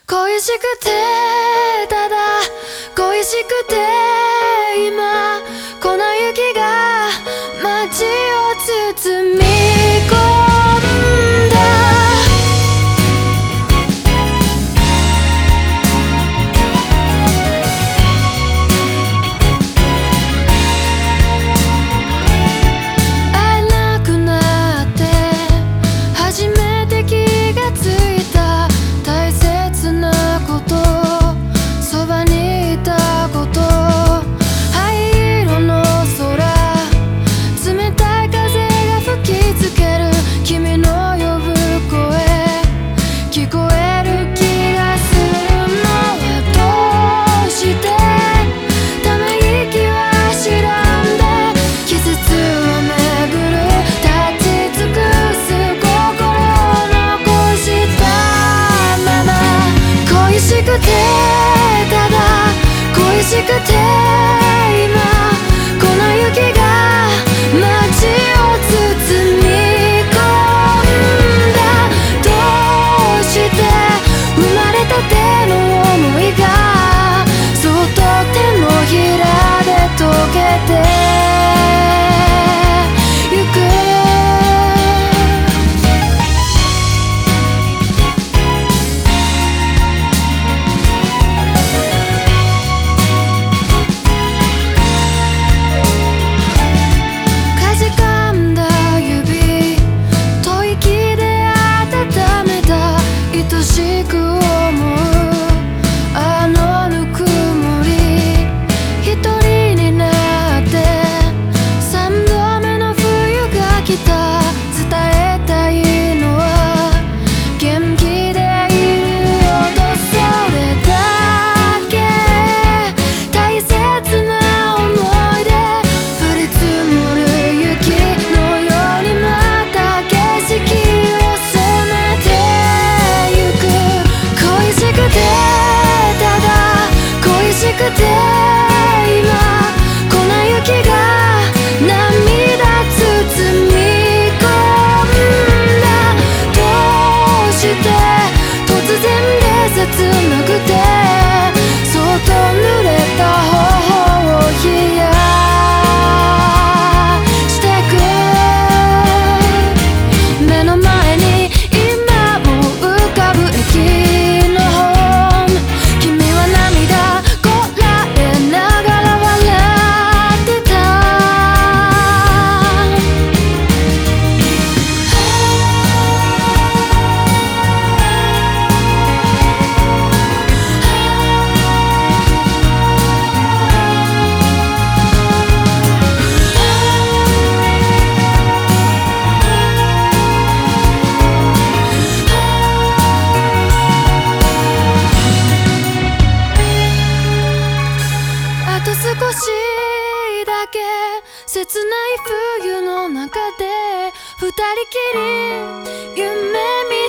恋しくてただ恋しくて今粉雪が街を包み込んだ会えなくなって初めて気がついた大切なことそばにいたこと灰色の空冷たい風が吹きつける君の呼ぶ声聞こえる気がするのはどうしてため息は白んで季節を巡る立ち尽くす心を残したまま恋しくてただ恋しくて今粉雪が街を包み込んだどうして生まれたての想いがそっと手のひらで溶けてゆくかじかんだ指吐息で温めた愛しく思うあのぬくもり一人になって三度目の冬が来た伝えたいのは元気でいるよとそれだけ大切な思い出降り積もる雪のようにまた景色を染めてゆく恋しくてただ恋しくて今粉雪が涙包み込んだどうして突然で切なくてそっと濡れた頬を冷やしてく目の前に今も浮かぶ駅のホーム君は涙こらえながら笑ってたあと少しだけ切ない冬の中で二人きり夢見